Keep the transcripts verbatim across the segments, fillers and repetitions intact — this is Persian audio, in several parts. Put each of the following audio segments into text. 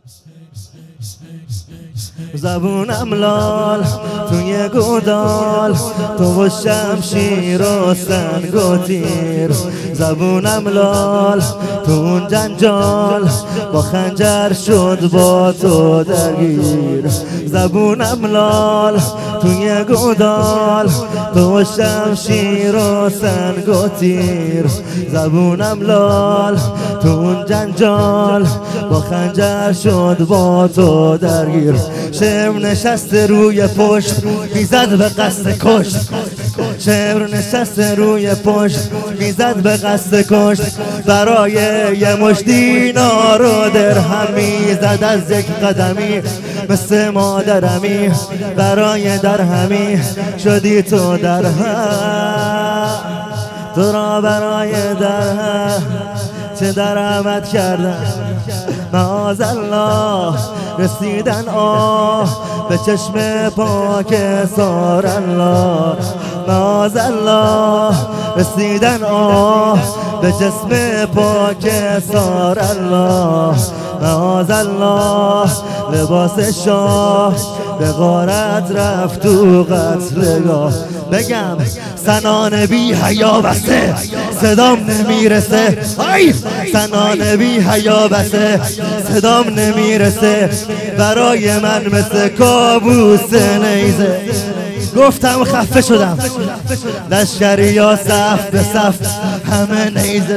زبونم لال توی گودال، تو و شمشیر و سنگ و تیر. زبونم لال تو اون جنجال، با خنجر شد با تو درگیر. زبونم لال توی گودال، تو و شمشیر و سنگ و تیر. زبونم لال تو اون جنجال، با خنجر شد با تو درگیر. شعر نشسته روی پشت میزد به قصد کشت. شعر نشسته روی پشت میزد به قصد کشت. برای یه مشت دینار و درهم میزد از یک قدمی، مثل مادرمی برای درهمی شدی تو درهم. تو را برای درهم چه درآمد کردن، معاذالله رسیدن آه به چشم پاک سار الله. معاذالله رسیدن آه به جسم پاک سار الله. معاذالله لباس شاه به غارت رفت تو قتلگاه. بگم سنان بی حیا بسه صدام نمیرسه، ای سنان بی حیا بسه صدام نمیرسه. برای من مثل کابوس نیزه. گفتم خفه شدم، لشکری ها صف به صف همه نیزه.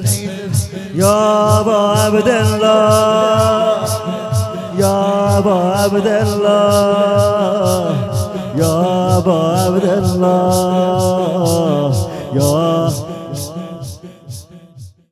یا با عبدالله، یا با عبدالله، یا با عبدالله، یا